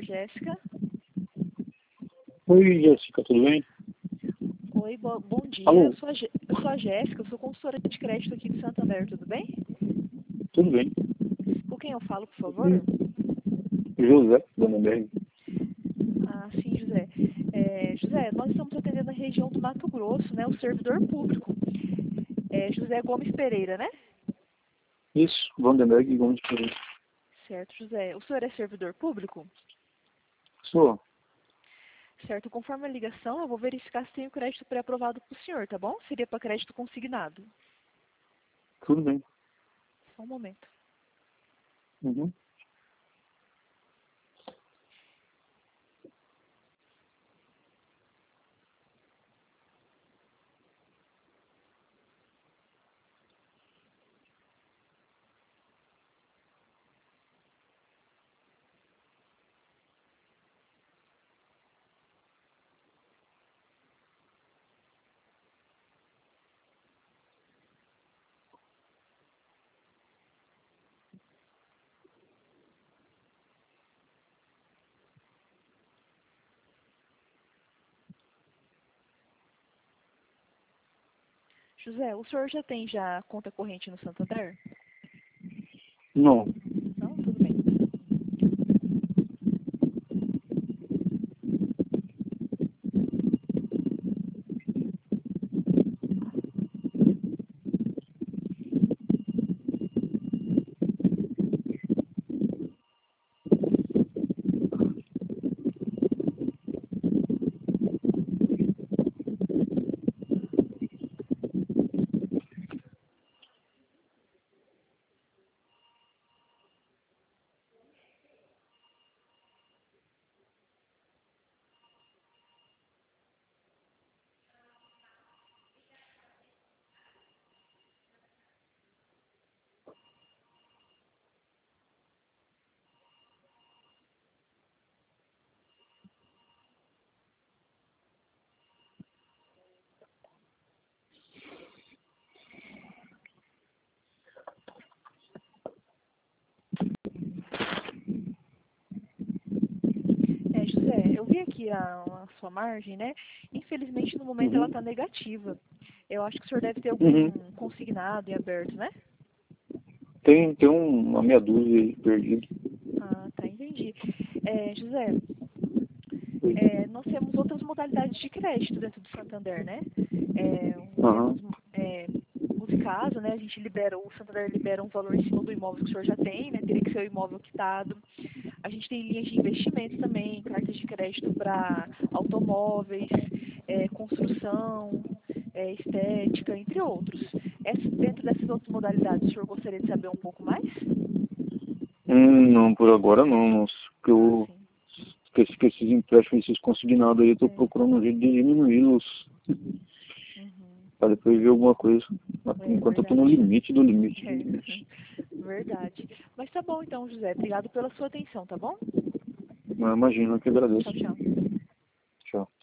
Jéssica. Oi, Jéssica, tudo bem? Oi, bom dia. Alô? Eu sou a Jéssica, eu sou consultora de crédito aqui de Santander, tudo bem? Tudo bem. Com quem eu falo, por favor? José, Vandenberg. Ah, sim, José. José, nós estamos atendendo a região do Mato Grosso, né? O servidor público. José Gomes Pereira, né? Isso, Vandenberg e Gomes Pereira. Certo, José. O senhor é servidor público? Sou. Certo. Conforme a ligação, eu vou verificar se tem o crédito pré-aprovado para o senhor, tá bom? Seria para crédito consignado. Tudo bem. Só um momento. Uhum. José, o senhor já tem conta corrente no Santander? Não. Não? Tudo bem. José, eu vi aqui a sua margem, né? Infelizmente, no momento, ela Uhum. está negativa. Eu acho que o senhor deve ter algum Uhum. consignado em aberto, né? Tem uma meia dúzia aí perdido. Ah, tá, entendi. José, Oi. nós temos outras modalidades de crédito dentro do Santander, né? Aham. Temos Multicasa, né? O Santander libera um valor em cima do imóvel que o senhor já tem, né? Teria que ser o imóvel quitado. A gente tem linhas de investimento também, cartas de crédito para automóveis, construção, estética, entre outros. Dentro dessas outras modalidades, o senhor gostaria de saber um pouco mais? Não, por agora não, moço. Porque Ah, eu sim. esqueci que esses empréstimos, esses consignados aí, eu tô É. procurando um jeito de diminuí-los Uhum. para depois ver alguma coisa. Mas por É enquanto eu tô no verdade. limite do limite do É, limite. verdade. Mas tá bom então, José. Obrigado pela sua atenção, tá bom? Mas imagina, eu que agradeço. Tchau, tchau. Tchau.